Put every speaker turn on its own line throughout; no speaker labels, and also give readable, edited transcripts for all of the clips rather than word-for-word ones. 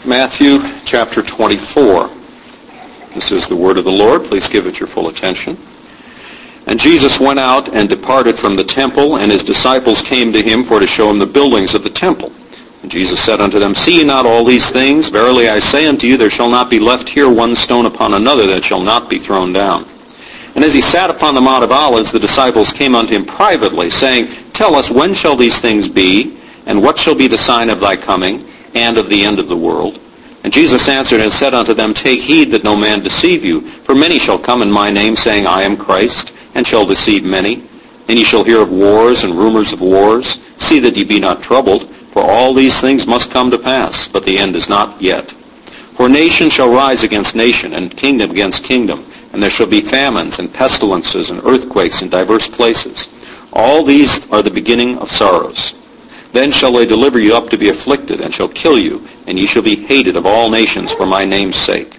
Matthew chapter 24. This is the word of the Lord. Please give it your full attention. And Jesus went out and departed from the temple, and his disciples came to him for to show him the buildings of the temple. And Jesus said unto them, See ye not all these things? Verily I say unto you, there shall not be left here one stone upon another that shall not be thrown down. And as he sat upon the Mount of Olives, the disciples came unto him privately, saying, Tell us, when shall these things be? And what shall be the sign of thy coming, and of the end of the world? And Jesus answered and said unto them, Take heed that no man deceive you. For many shall come in my name, saying, I am Christ, and shall deceive many. And ye shall hear of wars and rumors of wars. See that ye be not troubled, for all these things must come to pass, but the end is not yet. For nation shall rise against nation, and kingdom against kingdom, and there shall be famines and pestilences and earthquakes in divers places. All these are the beginning of sorrows. Then shall they deliver you up to be afflicted, and shall kill you, and ye shall be hated of all nations for my name's sake.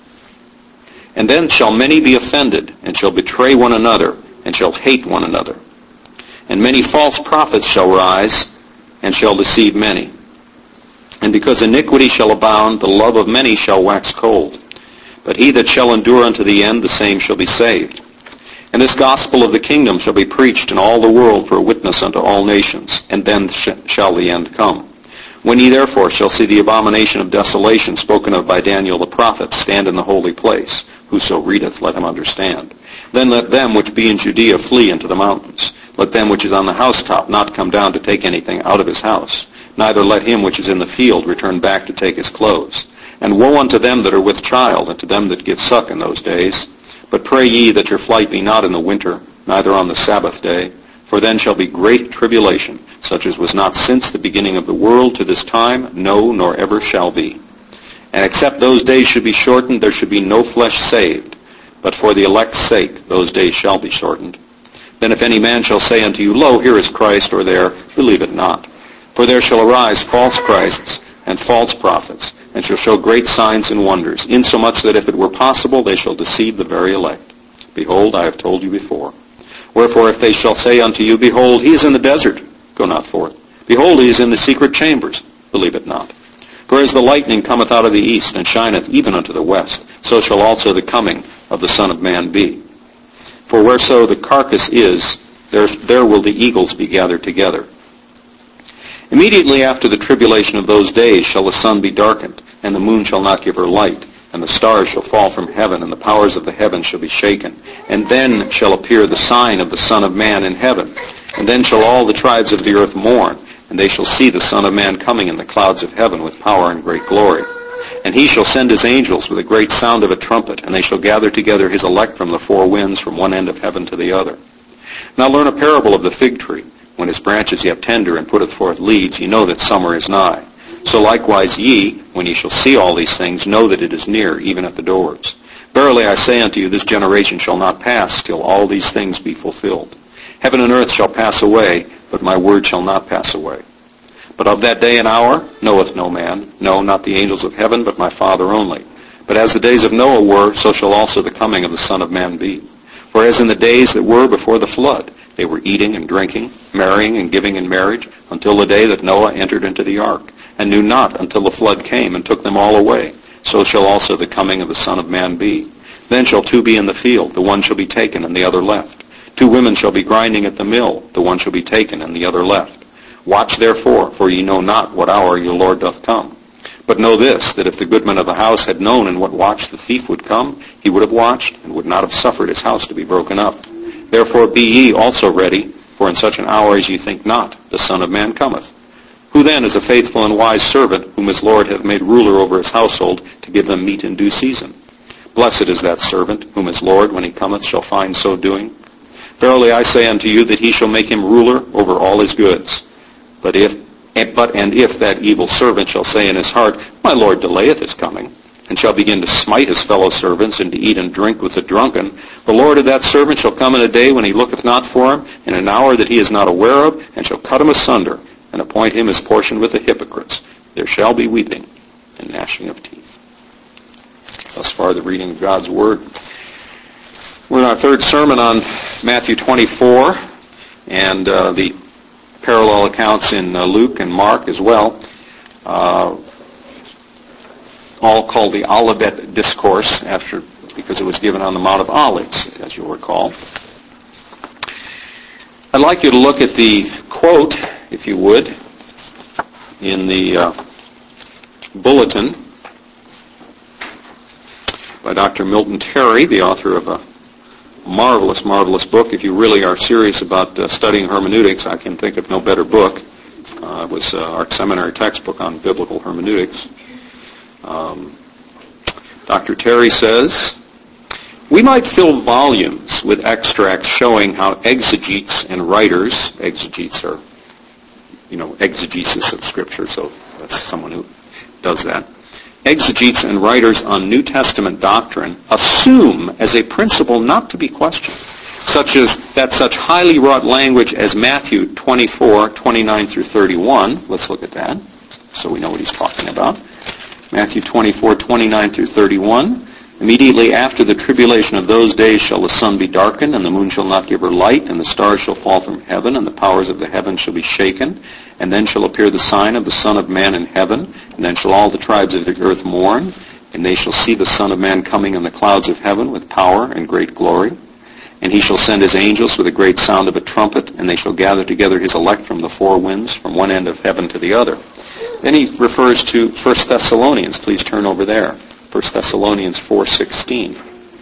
And then shall many be offended, and shall betray one another, and shall hate one another. And many false prophets shall rise, and shall deceive many. And because iniquity shall abound, the love of many shall wax cold. But he that shall endure unto the end, the same shall be saved. And this gospel of the kingdom shall be preached in all the world for a witness unto all nations, and then shall the end come. When ye therefore shall see the abomination of desolation spoken of by Daniel the prophet stand in the holy place, whoso readeth, let him understand. Then let them which be in Judea flee into the mountains. Let them which is on the housetop not come down to take anything out of his house. Neither let him which is in the field return back to take his clothes. And woe unto them that are with child, and to them that give suck in those days. But pray ye that your flight be not in the winter, neither on the Sabbath day, for then shall be great tribulation, such as was not since the beginning of the world to this time, no, nor ever shall be. And except those days should be shortened, there should be no flesh saved. But for the elect's sake those days shall be shortened. Then if any man shall say unto you, Lo, here is Christ, or there, believe it not. For there shall arise false Christs and false prophets, and shall show great signs and wonders, insomuch that if it were possible, they shall deceive the very elect. Behold, I have told you before. Wherefore, if they shall say unto you, Behold, he is in the desert, go not forth. Behold, he is in the secret chambers, believe it not. For as the lightning cometh out of the east, and shineth even unto the west, so shall also the coming of the Son of Man be. For whereso the carcass is, there will the eagles be gathered together. Immediately after the tribulation of those days shall the sun be darkened, and the moon shall not give her light, and the stars shall fall from heaven, and the powers of the heavens shall be shaken. And then shall appear the sign of the Son of Man in heaven. And then shall all the tribes of the earth mourn, and they shall see the Son of Man coming in the clouds of heaven with power and great glory. And he shall send his angels with a great sound of a trumpet, and they shall gather together his elect from the four winds, from one end of heaven to the other. Now learn a parable of the fig tree. When his branch is yet tender, and putteth forth leaves, ye know that summer is nigh. So likewise ye, when ye shall see all these things, know that it is near, even at the doors. Verily I say unto you, this generation shall not pass till all these things be fulfilled. Heaven and earth shall pass away, but my word shall not pass away. But of that day and hour knoweth no man, no, not the angels of heaven, but my Father only. But as the days of Noah were, so shall also the coming of the Son of Man be. For as in the days that were before the flood, they were eating and drinking, marrying and giving in marriage, until the day that Noah entered into the ark, and knew not until the flood came and took them all away. So shall also the coming of the Son of Man be. Then shall two be in the field, the one shall be taken and the other left. Two women shall be grinding at the mill, the one shall be taken and the other left. Watch therefore, for ye know not what hour your Lord doth come. But know this, that if the goodman of the house had known in what watch the thief would come, he would have watched, and would not have suffered his house to be broken up. Therefore be ye also ready, for in such an hour as ye think not, the Son of Man cometh. Who then is a faithful and wise servant, whom his Lord hath made ruler over his household, to give them meat in due season? Blessed is that servant, whom his Lord, when he cometh, shall find so doing. Verily I say unto you, that he shall make him ruler over all his goods. But if that evil servant shall say in his heart, My Lord delayeth his coming, and shall begin to smite his fellow servants, and to eat and drink with the drunken, the Lord of that servant shall come in a day when he looketh not for him, in an hour that he is not aware of, and shall cut him asunder, and appoint him his portion with the hypocrites. There shall be weeping and gnashing of teeth. Thus far the reading of God's Word. We're in our third sermon on Matthew 24, and the parallel accounts in Luke and Mark as well. called the Olivet Discourse, because it was given on the Mount of Olives, as you'll recall. I'd like you to look at the quote, if you would, in the bulletin by Dr. Milton Terry, the author of a marvelous, marvelous book. If you really are serious about studying hermeneutics, I can think of no better book. It was our seminary textbook on biblical hermeneutics. Dr. Terry says, "We might fill volumes with extracts showing how exegetes and writers," exegetes are, exegesis of Scripture, so that's someone who does that, "exegetes and writers on New Testament doctrine assume as a principle not to be questioned, such as that such highly wrought language as Matthew 24, 29 through 31, let's look at that so we know what he's talking about. Matthew 24, 29 through 31, "Immediately after the tribulation of those days shall the sun be darkened, and the moon shall not give her light, and the stars shall fall from heaven, and the powers of the heavens shall be shaken. And then shall appear the sign of the Son of Man in heaven, and then shall all the tribes of the earth mourn, and they shall see the Son of Man coming in the clouds of heaven with power and great glory. And he shall send his angels with a great sound of a trumpet, and they shall gather together his elect from the four winds, from one end of heaven to the other." Then he refers to 1 Thessalonians. Please turn over there. 1 Thessalonians 4:16.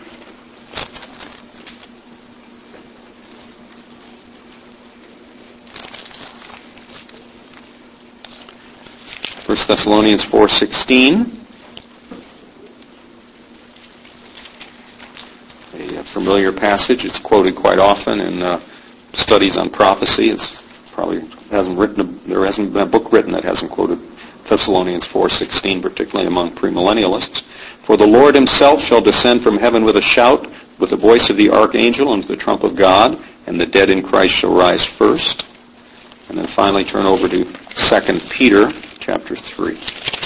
Thessalonians 4:16, a familiar passage. It's quoted quite often in studies on prophecy. It's probably there hasn't been a book written that hasn't quoted Thessalonians 4:16, particularly among premillennialists. "For the Lord himself shall descend from heaven with a shout, with the voice of the archangel and with the trump of God, and the dead in Christ shall rise first." And then finally turn over to 2 Peter chapter 3.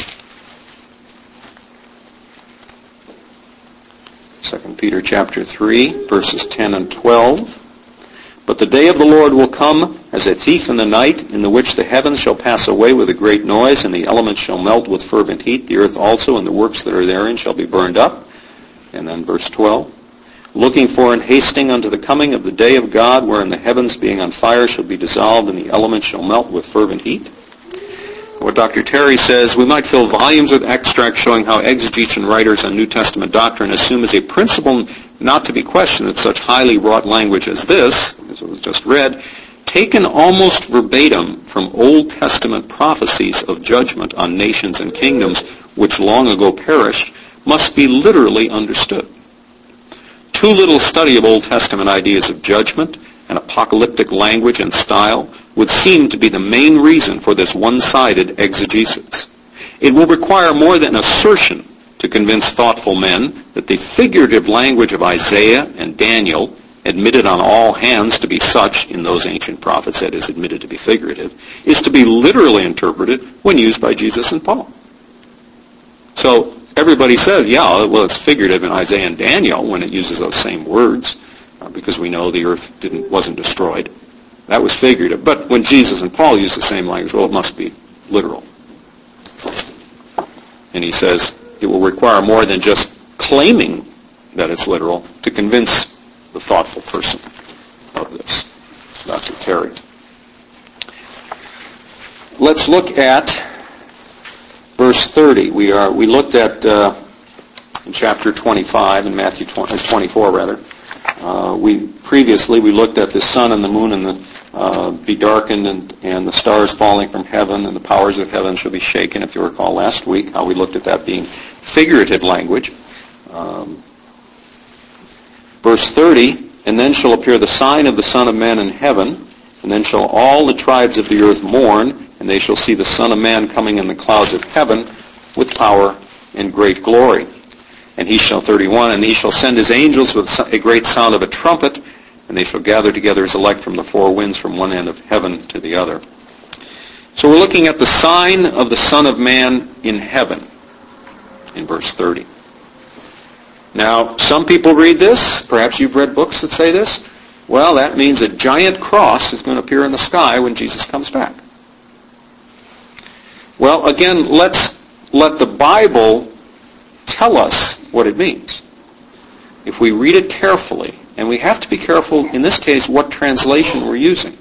2 Peter chapter 3, verses 10 and 12. "But the day of the Lord will come as a thief in the night, in the which the heavens shall pass away with a great noise, and the elements shall melt with fervent heat. The earth also and the works that are therein shall be burned up." And then verse 12. "Looking for and hasting unto the coming of the day of God, wherein the heavens being on fire shall be dissolved, and the elements shall melt with fervent heat." What Dr. Terry says, "We might fill volumes with extracts showing how exegetes and writers on New Testament doctrine assume as a principle not to be questioned that such highly wrought language as this," as it was just read, "taken almost verbatim from Old Testament prophecies of judgment on nations and kingdoms which long ago perished, must be literally understood. Too little study of Old Testament ideas of judgment and apocalyptic language and style would seem to be the main reason for this one-sided exegesis. It will require more than assertion to convince thoughtful men that the figurative language of Isaiah and Daniel, admitted on all hands to be such in those ancient prophets, that is, admitted to be figurative, is to be literally interpreted when used by Jesus and Paul." So everybody says, yeah, well, it's figurative in Isaiah and Daniel when it uses those same words, because we know the earth wasn't destroyed. That was figurative. But when Jesus and Paul use the same language, well, it must be literal. And he says it will require more than just claiming that it's literal to convince the thoughtful person of this. Dr. Terry. Let's look at verse 30. We looked at in chapter 25, in Matthew 24 rather. Previously we looked at the sun and the moon and the be darkened and the stars falling from heaven and the powers of heaven shall be shaken, if you recall last week, how we looked at that being figurative language. Verse 30, "And then shall appear the sign of the Son of Man in heaven, and then shall all the tribes of the earth mourn, and they shall see the Son of Man coming in the clouds of heaven with power and great glory. And he shall," 31, "and he shall send his angels with a great sound of a trumpet, and they shall gather together his elect from the four winds, from one end of heaven to the other." So we're looking at the sign of the Son of Man in heaven in verse 30. Now, some people read this. Perhaps you've read books that say this. Well, that means a giant cross is going to appear in the sky when Jesus comes back. Well, again, let's let the Bible tell us what it means. If we read it carefully, and we have to be careful, in this case, what translation we're using.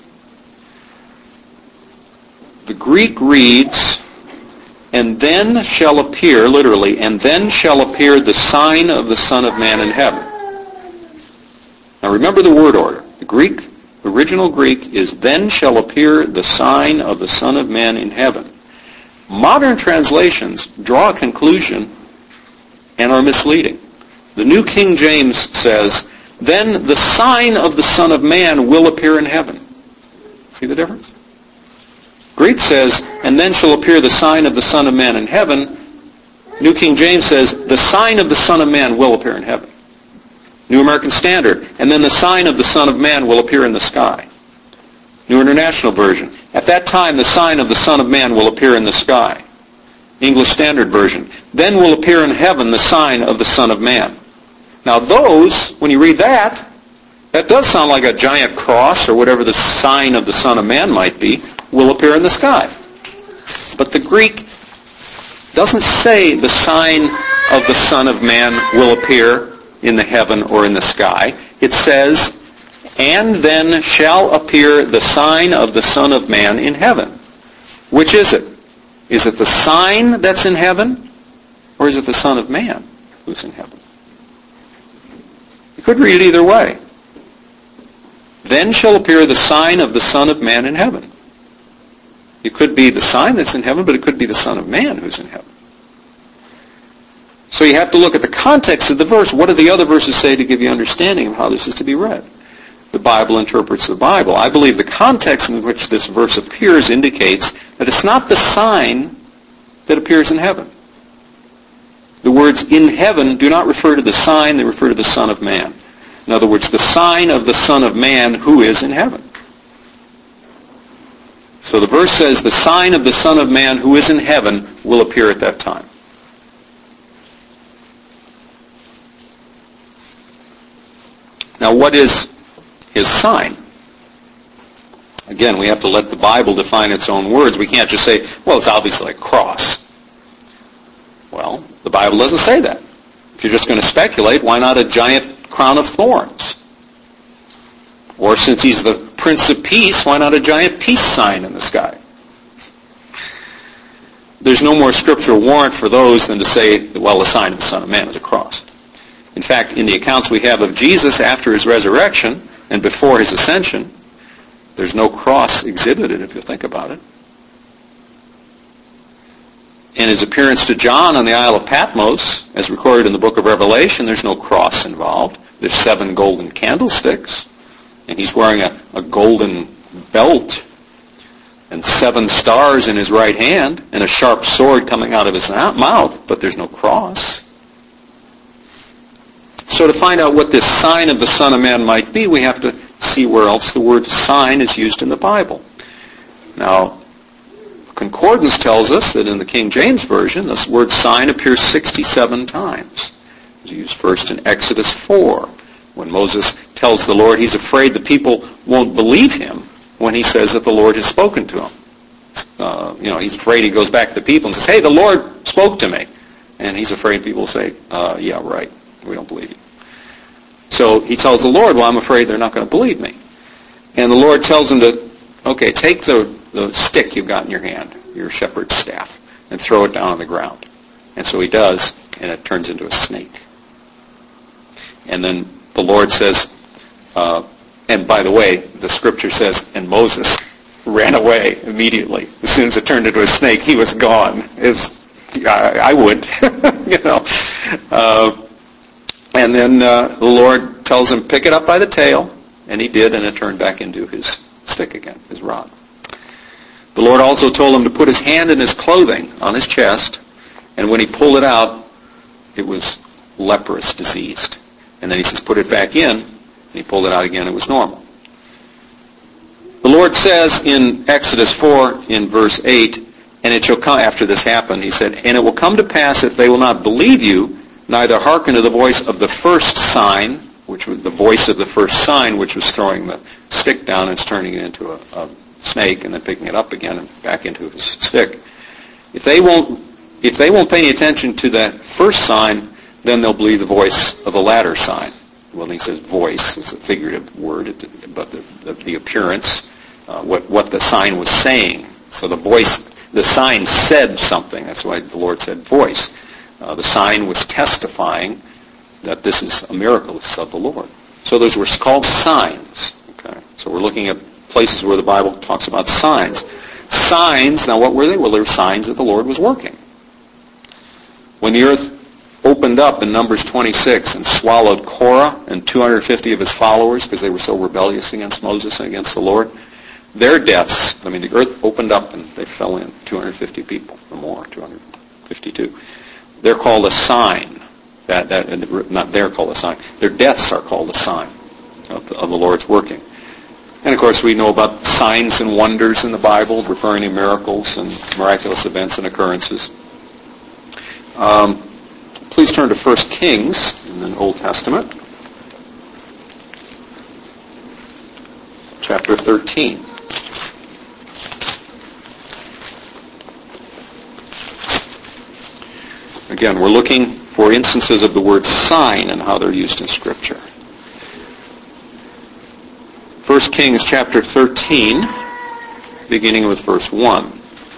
The Greek reads, and then shall appear, literally, and then shall appear the sign of the Son of Man in heaven. Now remember the word order. The original Greek is, then shall appear the sign of the Son of Man in heaven. Modern translations draw a conclusion and are misleading. The New King James says, then the sign of the Son of Man will appear in heaven. See the difference? Greek says, and then shall appear the sign of the Son of Man in heaven. New King James says, the sign of the Son of Man will appear in heaven. New American Standard, and then the sign of the Son of Man will appear in the sky. New International Version, at that time the sign of the Son of Man will appear in the sky. English Standard Version, then will appear in heaven the sign of the Son of Man. Now those, when you read that does sound like a giant cross or whatever the sign of the Son of Man might be, will appear in the sky. But the Greek doesn't say the sign of the Son of Man will appear in the heaven or in the sky. It says, and then shall appear the sign of the Son of Man in heaven. Which is it? Is it the sign that's in heaven, or is it the Son of Man who's in heaven? You could read it either way. Then shall appear the sign of the Son of Man in heaven. It could be the sign that's in heaven, but it could be the Son of Man who's in heaven. So you have to look at the context of the verse. What do the other verses say to give you understanding of how this is to be read? The Bible interprets the Bible. I believe the context in which this verse appears indicates that it's not the sign that appears in heaven. The words in heaven do not refer to the sign, they refer to the Son of Man. In other words, the sign of the Son of Man who is in heaven. So the verse says the sign of the Son of Man who is in heaven will appear at that time. Now what is his sign? Again, we have to let the Bible define its own words. We can't just say, well, it's obviously a cross. Well, the Bible doesn't say that. If you're just going to speculate, why not a giant crown of thorns? Or since he's the Prince of Peace, why not a giant peace sign in the sky? There's no more scriptural warrant for those than to say, well, the sign of the Son of Man is a cross. In fact, in the accounts we have of Jesus after his resurrection and before his ascension, there's no cross exhibited, if you think about it. In his appearance to John on the Isle of Patmos, as recorded in the book of Revelation, there's no cross involved. There's 7 golden candlesticks, and he's wearing a golden belt and 7 stars in his right hand and a sharp sword coming out of his mouth, but there's no cross. So to find out what this sign of the Son of Man might be, we have to see where else the word sign is used in the Bible. Now, Concordance tells us that in the King James Version, this word sign appears 67 times. It's used first in Exodus 4, when Moses tells the Lord he's afraid the people won't believe him when he says that the Lord has spoken to him. He's afraid he goes back to the people and says, hey, the Lord spoke to me. And he's afraid people will say, yeah, right, we don't believe you. So he tells the Lord, well, I'm afraid they're not going to believe me. And the Lord tells him to, okay, take the stick you've got in your hand, your shepherd's staff, and throw it down on the ground. And so he does, and it turns into a snake. And then the Lord says, and by the way, the scripture says, and Moses ran away immediately. As soon as it turned into a snake, he was gone. I would, and then the Lord tells him, pick it up by the tail, and he did, and it turned back into his stick again, his rod. The Lord also told him to put his hand in his clothing on his chest, and when he pulled it out, it was leprous, diseased. And then he says, put it back in, and he pulled it out again, it was normal. The Lord says in Exodus 4, in verse 8, and it shall come, after this happened, he said, and it will come to pass if they will not believe you, neither hearken to the voice of the first sign, which was the voice of the first sign, which was throwing the stick down and turning it into a snake and then picking it up again and back into his stick. If they won't if they won't pay any attention to that first sign, then they'll believe the voice of the latter sign. Well, he says voice. It's a figurative word, but the appearance, what the sign was saying. So the sign said something. That's why the Lord said voice. The sign was testifying that this is a miracle. This is of the Lord. So those were called signs. Okay. So we're looking at places where the Bible talks about signs. Signs, now what were they? Well, they were signs that the Lord was working. When the earth opened up in Numbers 26 and swallowed Korah and 250 of his followers because they were so rebellious against Moses and against the Lord, their deaths, the earth opened up and they fell in, 250 people or more, 252. They're called a sign. They're called a sign. Their deaths are called a sign of the Lord's working. And, of course, we know about signs and wonders in the Bible, referring to miracles and miraculous events and occurrences. Please turn to 1 Kings in the Old Testament, chapter 13. Again, we're looking for instances of the word sign and how they're used in Scripture. 1 Kings chapter 13, beginning with verse 1.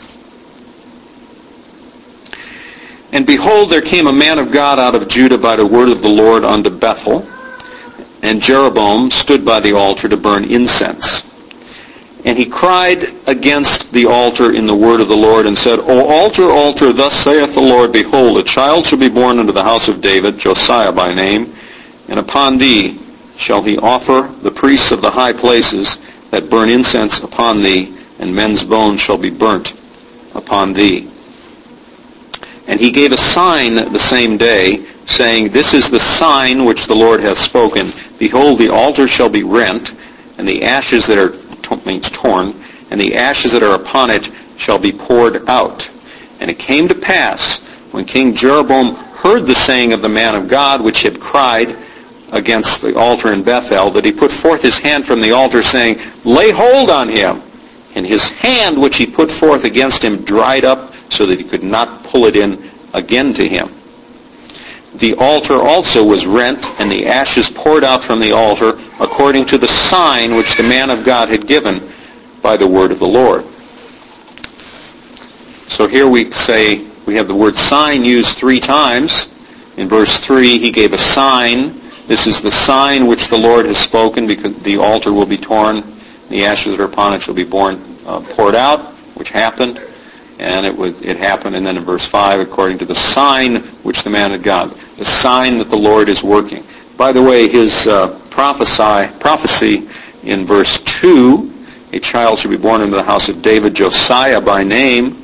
And behold, there came a man of God out of Judah by the word of the Lord unto Bethel, and Jeroboam stood by the altar to burn incense. And he cried against the altar in the word of the Lord, and said, O altar, altar, thus saith the Lord, behold, a child shall be born unto the house of David, Josiah by name, and upon thee shall he offer the priests of the high places that burn incense upon thee, and men's bones shall be burnt upon thee. And he gave a sign the same day, saying, This is the sign which the Lord hath spoken. Behold, the altar shall be rent, and the ashes that are, means torn, and the ashes that are upon it shall be poured out. And it came to pass, when King Jeroboam heard the saying of the man of God, which had cried against the altar in Bethel, that he put forth his hand from the altar, saying, Lay hold on him. And his hand which he put forth against him dried up, so that he could not pull it in again to him. The altar also was rent, and the ashes poured out from the altar, according to the sign which the man of God had given by the word of the Lord. So here we have the word sign used 3 times. In verse 3, he gave a sign. This is the sign which the Lord has spoken, because the altar will be torn, the ashes that are upon it shall be poured out, which happened. And it happened. And then in verse 5, according to the sign which the man of God, the sign that the Lord is working. By the way, his prophecy in verse 2, a child shall be born into the house of David, Josiah by name.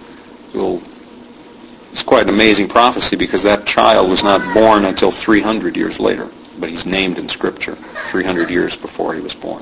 It's quite an amazing prophecy, because that child was not born until 300 years later. But he's named in Scripture 300 years before he was born.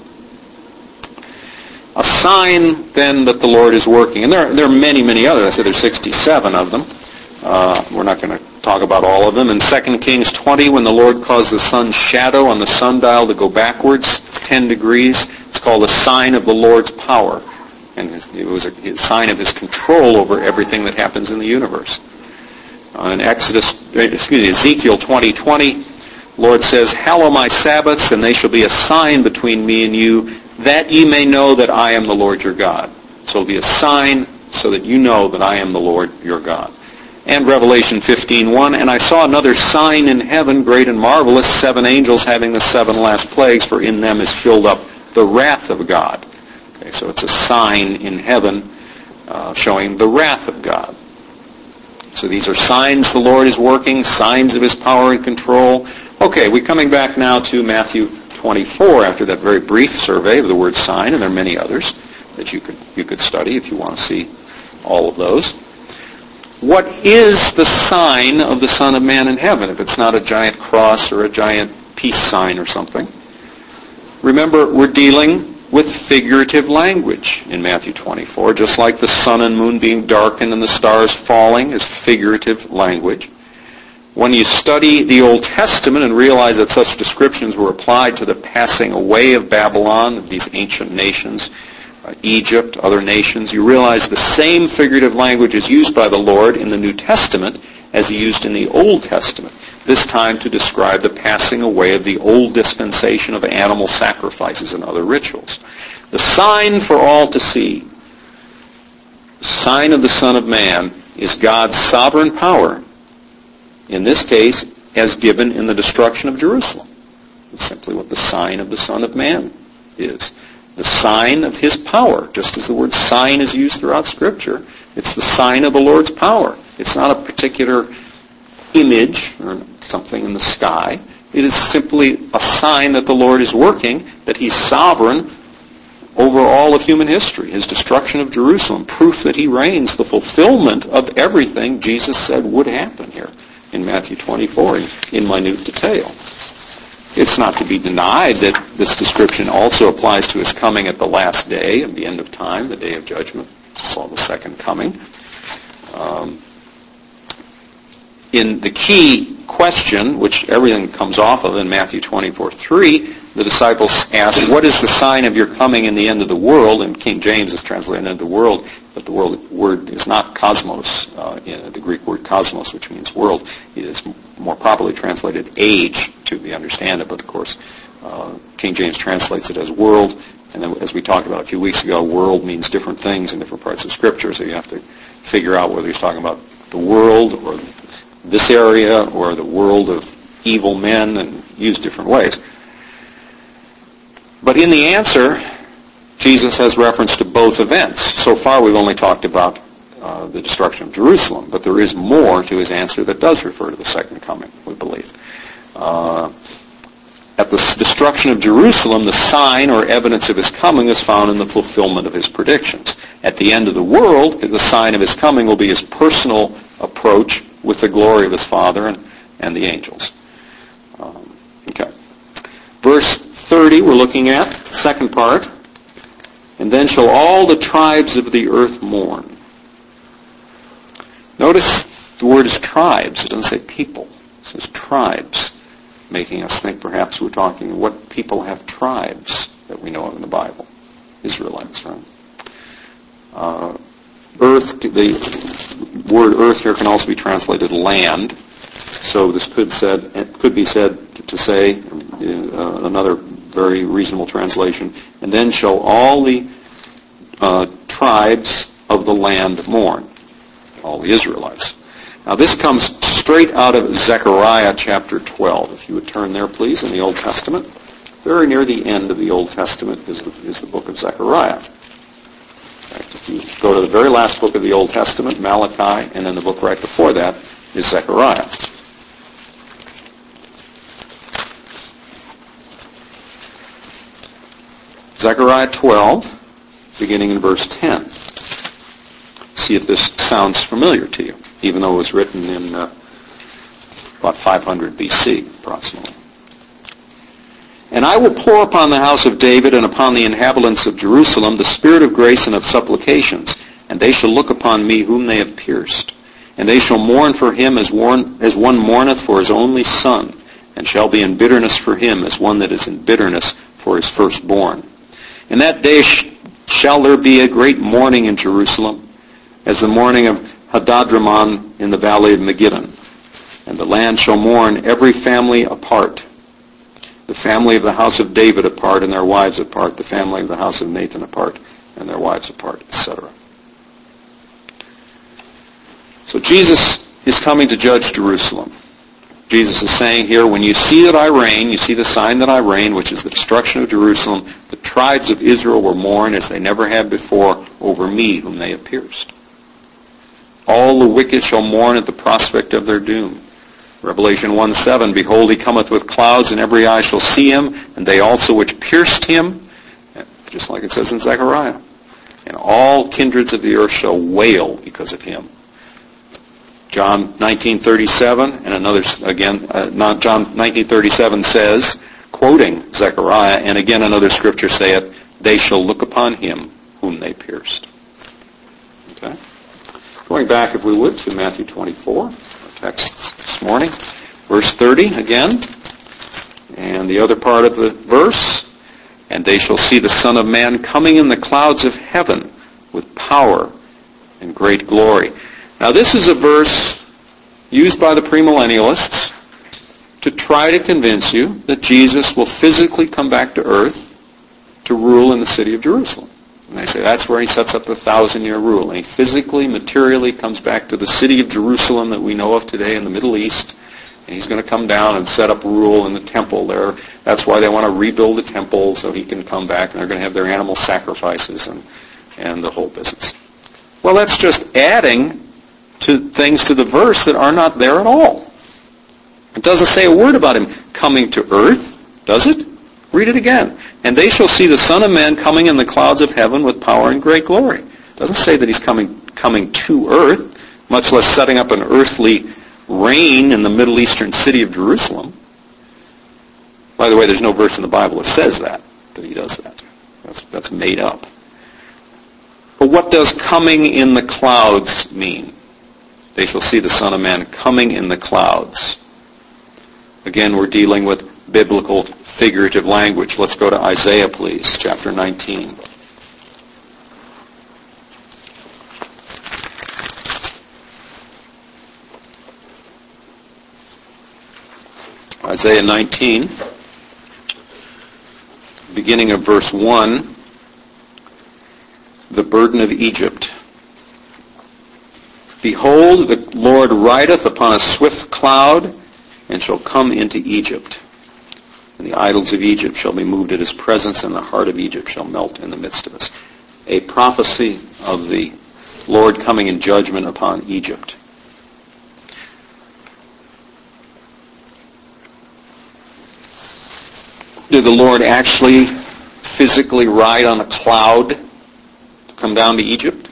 A sign, then, that the Lord is working. And there are many, many others. I said there's 67 of them. We're not going to talk about all of them. In 2 Kings 20, when the Lord caused the sun's shadow on the sundial to go backwards 10 degrees, it's called a sign of the Lord's power. And it was a sign of his control over everything that happens in the universe. In Ezekiel 20:20, Lord says, Hallow my Sabbaths, and they shall be a sign between me and you, that ye may know that I am the Lord your God. So it'll be a sign so that you know that I am the Lord your God. And Revelation 15:1, And I saw another sign in heaven, great and marvelous, 7 angels having the 7 last plagues, for in them is filled up the wrath of God. Okay, so it's a sign in heaven showing the wrath of God. So these are signs the Lord is working, signs of his power and control. Okay, we're coming back now to Matthew 24 after that very brief survey of the word sign, and there are many others that you could study if you want to see all of those. What is the sign of the Son of Man in heaven, if it's not a giant cross or a giant peace sign or something? Remember, we're dealing with figurative language in Matthew 24, just like the sun and moon being darkened and the stars falling is figurative language. When you study the Old Testament and realize that such descriptions were applied to the passing away of Babylon, of these ancient nations, Egypt, other nations, you realize the same figurative language is used by the Lord in the New Testament as he used in the Old Testament, this time to describe the passing away of the old dispensation of animal sacrifices and other rituals. The sign for all to see, the sign of the Son of Man, is God's sovereign power, in this case, as given in the destruction of Jerusalem. It's simply what the sign of the Son of Man is. The sign of his power, just as the word sign is used throughout Scripture. It's the sign of the Lord's power. It's not a particular image or something in the sky. It is simply a sign that the Lord is working, that he's sovereign over all of human history. His destruction of Jerusalem, proof that he reigns, the fulfillment of everything Jesus said would happen here in Matthew 24 in minute detail. It's not to be denied that this description also applies to his coming at the last day of the end of time, the day of judgment, called the second coming. In the key question, which everything comes off of in Matthew 24:3, the disciples asked, what is the sign of your coming in the end of the world? And King James is translated end of the world, but the word is not cosmos, the Greek word cosmos, which means world. It is more properly translated age to be understood, but of course King James translates it as world. And then, as we talked about a few weeks ago, world means different things in different parts of Scripture, so you have to figure out whether he's talking about the world or this area or the world of evil men, and use different ways. But in the answer, Jesus has reference to both events. So far we've only talked about the destruction of Jerusalem, but there is more to his answer that does refer to the second coming, we believe. At the destruction of Jerusalem, the sign or evidence of his coming is found in the fulfillment of his predictions. At the end of the world, the sign of his coming will be his personal approach with the glory of his Father and the angels. Okay. Verse 30 we're looking at, second part. And then shall all the tribes of the earth mourn. Notice the word is tribes. It doesn't say people. It says tribes, making us think perhaps we're talking what people have tribes that we know of in the Bible. Israelites, right? Earth, the word earth here can also be translated land. So this could be said to say, another very reasonable translation, and then shall all the tribes of the land mourn, all the Israelites. Now this comes straight out of Zechariah chapter 12. If you would turn there, please, in the Old Testament. Very near the end of the Old Testament is the book of Zechariah. If you go to the very last book of the Old Testament, Malachi, and then the book right before that is Zechariah. Zechariah 12, beginning in verse 10. See if this sounds familiar to you, even though it was written in about 500 BC, approximately. And I will pour upon the house of David and upon the inhabitants of Jerusalem the spirit of grace and of supplications, and they shall look upon me whom they have pierced. And they shall mourn for him as one mourneth for his only son, and shall be in bitterness for him as one that is in bitterness for his firstborn. In that day shall there be a great mourning in Jerusalem, as the mourning of Hadadrimmon in the valley of Megiddon. And the land shall mourn every family apart. The family of the house of David apart and their wives apart. The family of the house of Nathan apart and their wives apart, etc. So Jesus is coming to judge Jerusalem. Jesus is saying here, when you see that I reign, you see the sign that I reign, which is the destruction of Jerusalem, the tribes of Israel will mourn as they never had before over me, whom they have pierced. All the wicked shall mourn at the prospect of their doom. Revelation 1:7, behold, he cometh with clouds, and every eye shall see him, and they also which pierced him, just like it says in Zechariah. And all kindreds of the earth shall wail because of him. John 19:37, and another, again, John 19:37 says, quoting Zechariah, and again another scripture saith, they shall look upon him whom they pierced. Okay? Going back, if we would, to Matthew 24, our text this morning, verse 30 again, and the other part of the verse, And they shall see the Son of Man coming in the clouds of heaven with power and great glory. Now this is a verse used by the premillennialists to try to convince you that Jesus will physically come back to earth to rule in the city of Jerusalem. And they say that's where he sets up the 1,000-year rule. And he physically, materially comes back to the city of Jerusalem that we know of today in the Middle East. And he's going to come down and set up rule in the temple there. That's why they want to rebuild the temple so he can come back. And they're going to have their animal sacrifices and the whole business. Well, that's just adding to things to the verse that are not there at all. It doesn't say a word about him coming to earth, does it? Read it again. And they shall see the Son of Man coming in the clouds of heaven with power and great glory. It doesn't say that he's coming to earth, much less setting up an earthly reign in the Middle Eastern city of Jerusalem. By the way, there's no verse in the Bible that says that he does that. That's made up. But what does coming in the clouds mean? They shall see the Son of Man coming in the clouds. Again, we're dealing with biblical figurative language. Let's go to Isaiah, please, chapter 19. Isaiah 19, beginning of verse 1, the burden of Egypt. Behold, the Lord rideth upon a swift cloud, and shall come into Egypt. And the idols of Egypt shall be moved at his presence, and the heart of Egypt shall melt in the midst of us. A prophecy of the Lord coming in judgment upon Egypt. Did the Lord actually physically ride on a cloud to come down to Egypt?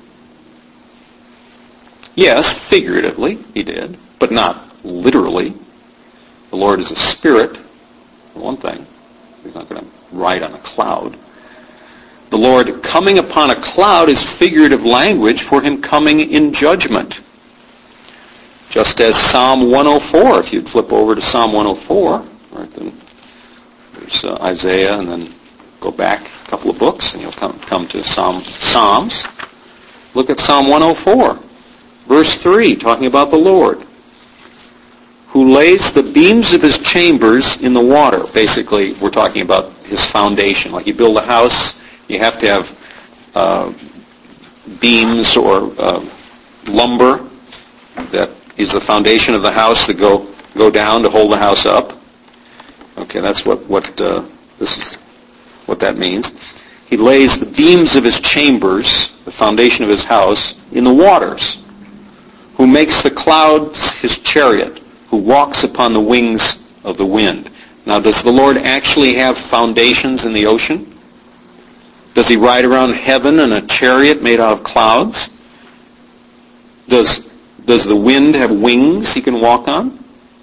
Yes, figuratively he did, but not literally. The Lord is a spirit, for one thing. He's not going to ride on a cloud. The Lord coming upon a cloud is figurative language for him coming in judgment. Just as Psalm 104, if you'd flip over to Psalm 104, right, then there's Isaiah, and then go back a couple of books, and you'll come to Psalms. Look at Psalm 104, verse 3, talking about the Lord, who lays the beams of his chambers in the water. Basically, we're talking about his foundation. Like you build a house, you have to have beams or lumber that is the foundation of the house that go down to hold the house up. Okay, that's what this is what that means. He lays the beams of his chambers, the foundation of his house, in the waters. Who makes the clouds his chariot, who walks upon the wings of the wind. Now, does the Lord actually have foundations in the ocean? Does he ride around heaven in a chariot made out of clouds? Does the wind have wings he can walk on?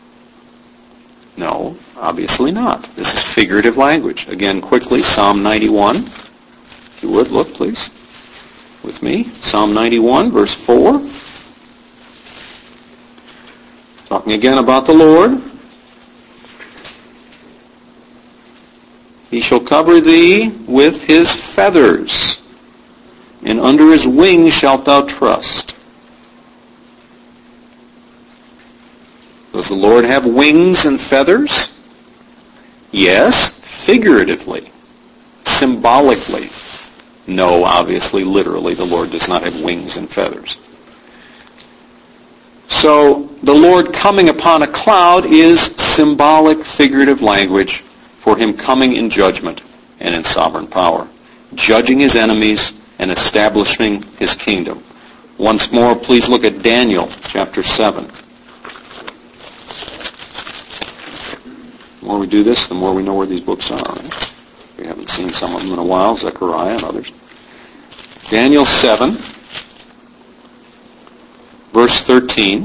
No, obviously not. This is figurative language. Again, quickly, Psalm 91. If you would, look, please, with me. Psalm 91, verse 4. Talking again about the Lord. He shall cover thee with his feathers, and under his wings shalt thou trust. Does the Lord have wings and feathers? Yes, figuratively, symbolically. No, obviously, literally, the Lord does not have wings and feathers. So, the Lord coming upon a cloud is symbolic, figurative language for him coming in judgment and in sovereign power, judging his enemies and establishing his kingdom. Once more, please look at Daniel chapter 7. The more we do this, the more we know where these books are. Right? We haven't seen some of them in a while, Zechariah and others. Daniel 7, verse 13.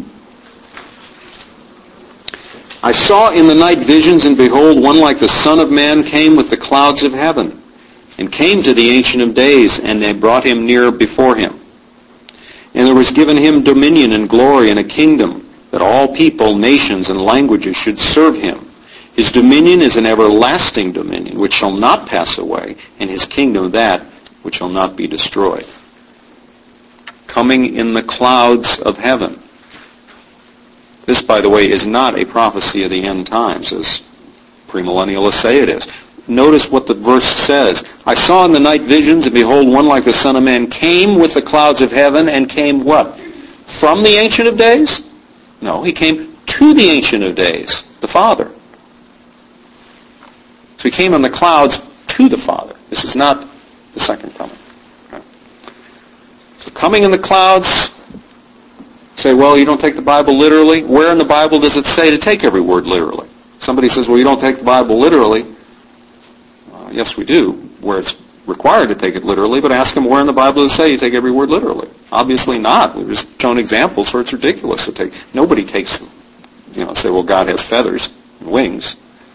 I saw in the night visions, and behold, one like the Son of Man came with the clouds of heaven, and came to the Ancient of Days, and they brought him near before him. And there was given him dominion and glory and a kingdom, that all people, nations, and languages should serve him. His dominion is an everlasting dominion, which shall not pass away, and his kingdom that which shall not be destroyed. Coming in the clouds of heaven. This, by the way, is not a prophecy of the end times, as premillennialists say it is. Notice what the verse says. I saw in the night visions, and behold, one like the Son of Man came with the clouds of heaven, and came what? From the Ancient of Days? No, he came to the Ancient of Days, the Father. So he came on the clouds to the Father. This is not the second coming. Okay. So coming in the clouds, say, well, you don't take the Bible literally. Where in the Bible does it say to take every word literally? Somebody says, well, you don't take the Bible literally. Yes, we do, where it's required to take it literally, but ask them where in the Bible does it say you take every word literally. Obviously not. We've just shown examples where it's ridiculous to take. Nobody takes, say, well, God has feathers and wings.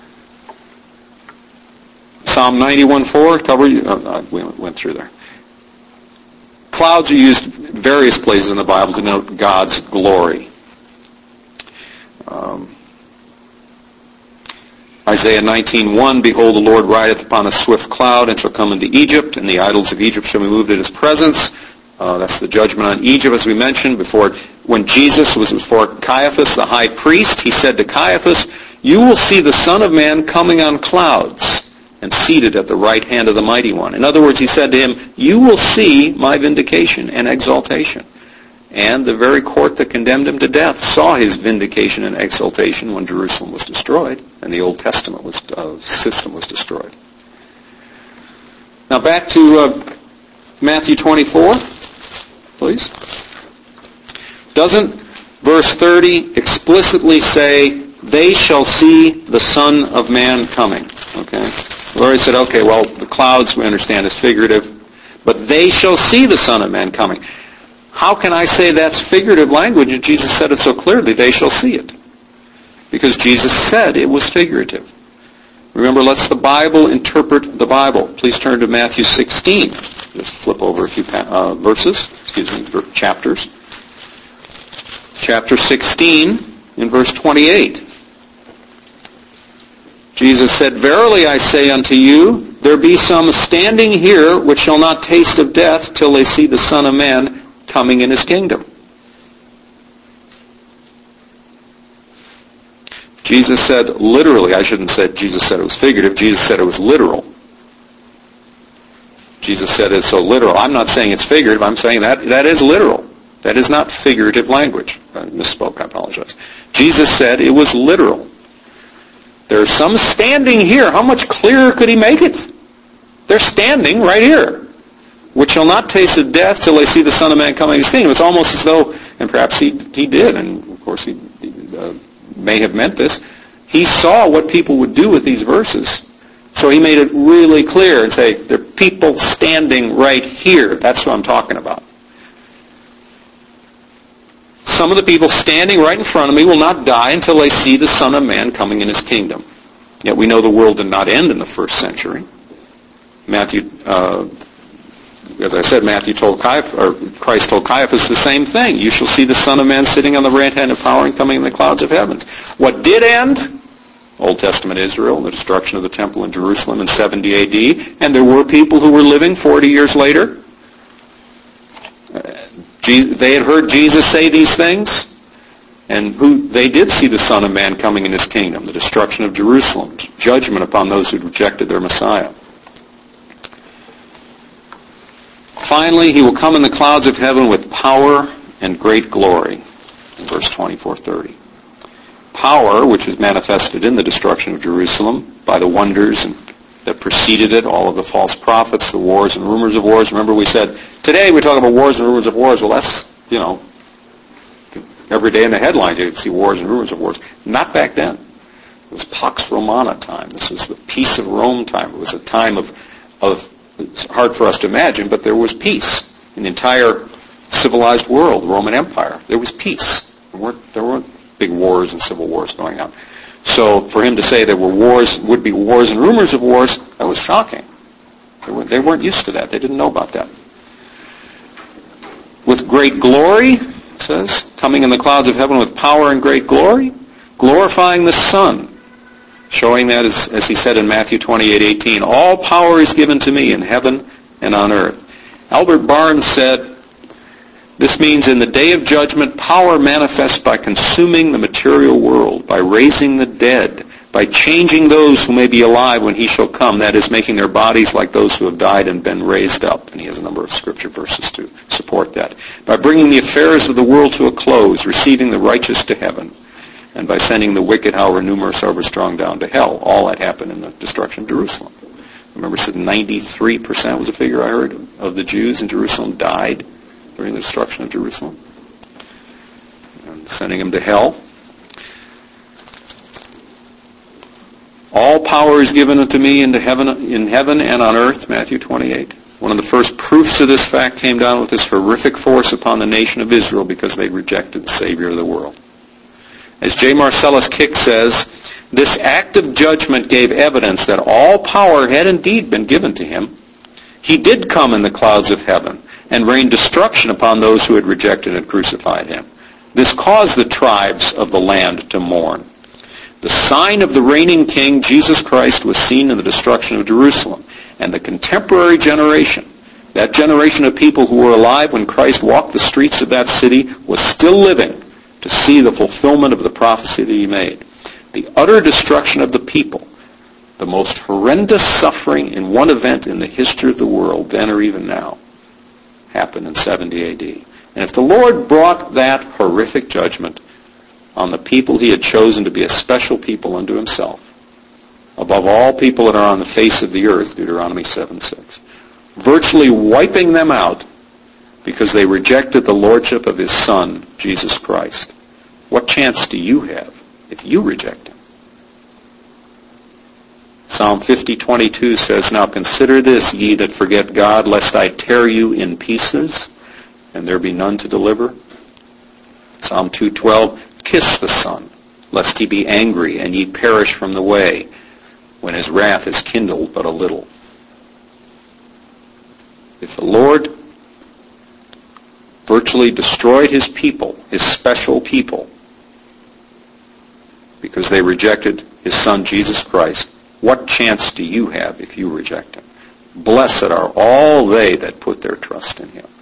Psalm 91:4, we went through there. Clouds are used various places in the Bible to denote God's glory. Isaiah 19:1, behold, the Lord rideth upon a swift cloud, and shall come into Egypt, and the idols of Egypt shall be moved at his presence. That's the judgment on Egypt, as we mentioned before. When Jesus was before Caiaphas, the high priest, he said to Caiaphas, you will see the Son of Man coming on clouds, and seated at the right hand of the Mighty One. In other words, he said to him, you will see my vindication and exaltation. And the very court that condemned him to death saw his vindication and exaltation when Jerusalem was destroyed and the Old Testament system was destroyed. Now back to Matthew 24, please. Doesn't verse 30 explicitly say, they shall see the Son of Man coming? Okay. We already said, okay, well, the clouds we understand is figurative, but they shall see the Son of Man coming. How can I say that's figurative language if Jesus said it so clearly, they shall see it? Because Jesus said it was figurative. Remember, let's the Bible interpret the Bible. Please turn to Matthew 16. Just flip over a few chapters. Chapter 16 in verse 28. Jesus said, verily I say unto you, there be some standing here which shall not taste of death till they see the Son of Man coming in his kingdom. Jesus said literally, I shouldn't say Jesus said it was figurative, Jesus said it was literal. Jesus said it's so literal. I'm not saying it's figurative, I'm saying that is literal. That is not figurative language. I misspoke, I apologize. Jesus said it was literal. There's some standing here. How much clearer could he make it? They're standing right here. Which shall not taste of death till they see the Son of Man coming in his kingdom. It's almost as though, and perhaps he did, and of course he may have meant this, he saw what people would do with these verses. So he made it really clear and say, there are people standing right here. That's what I'm talking about. Some of the people standing right in front of me will not die until they see the Son of Man coming in his kingdom. Yet we know the world did not end in the first century. As I said, Christ told Caiaphas the same thing. You shall see the Son of Man sitting on the right hand of power and coming in the clouds of heavens. What did end? Old Testament Israel, the destruction of the temple in Jerusalem in 70 AD. And there were people who were living 40 years later. They had heard Jesus say these things. And they did see the Son of Man coming in his kingdom. The destruction of Jerusalem. Judgment upon those who rejected their Messiah. Finally, he will come in the clouds of heaven with power and great glory. In verse 24-30. Power, which was manifested in the destruction of Jerusalem by the wonders that preceded it, all of the false prophets, the wars and rumors of wars. Remember we said, today we talk about wars and rumors of wars. Well, that's, every day in the headlines you see wars and rumors of wars. Not back then. It was Pax Romana time. This was the peace of Rome time. It was a time of it's hard for us to imagine, but there was peace in the entire civilized world, the Roman Empire. There was peace. There weren't big wars and civil wars going on. So for him to say there would be wars and rumors of wars, that was shocking. They weren't used to that. They didn't know about that. With great glory, it says, coming in the clouds of heaven with power and great glory, glorifying the Son. showing that, as he said in Matthew 28:18, all power is given to me in heaven and on earth. Albert Barnes said, this means in the day of judgment, power manifests by consuming the material world, by raising the dead, by changing those who may be alive when he shall come, that is, making their bodies like those who have died and been raised up. And he has a number of scripture verses to support that. By bringing the affairs of the world to a close, receiving the righteous to heaven, and by sending the wicked, however numerous, however strong, down to hell. All that happened in the destruction of Jerusalem. Remember, it said 93% was a figure I heard of the Jews in Jerusalem died during the destruction of Jerusalem. And sending them to hell. All power is given unto me in heaven and on earth, Matthew 28. One of the first proofs of this fact came down with this horrific force upon the nation of Israel because they rejected the Savior of the world. As J. Marcellus Kick says, this act of judgment gave evidence that all power had indeed been given to him. He did come in the clouds of heaven and rain destruction upon those who had rejected and crucified him. This caused the tribes of the land to mourn. The sign of the reigning king, Jesus Christ, was seen in the destruction of Jerusalem. And the contemporary generation, that generation of people who were alive when Christ walked the streets of that city, was still living to see the fulfillment of the prophecy that he made. The utter destruction of the people, the most horrendous suffering in one event in the history of the world, then or even now, happened in 70 A.D. And if the Lord brought that horrific judgment on the people he had chosen to be a special people unto himself, above all people that are on the face of the earth, Deuteronomy 7:6, virtually wiping them out because they rejected the lordship of his Son, Jesus Christ, what chance do you have if you reject him? Psalm 50:22 says, now consider this, ye that forget God, lest I tear you in pieces, and there be none to deliver. Psalm 2:12, kiss the Son, lest he be angry, and ye perish from the way, when his wrath is kindled but a little. If the Lord virtually destroyed his people, his special people, because they rejected his Son, Jesus Christ, what chance do you have if you reject him? Blessed are all they that put their trust in him.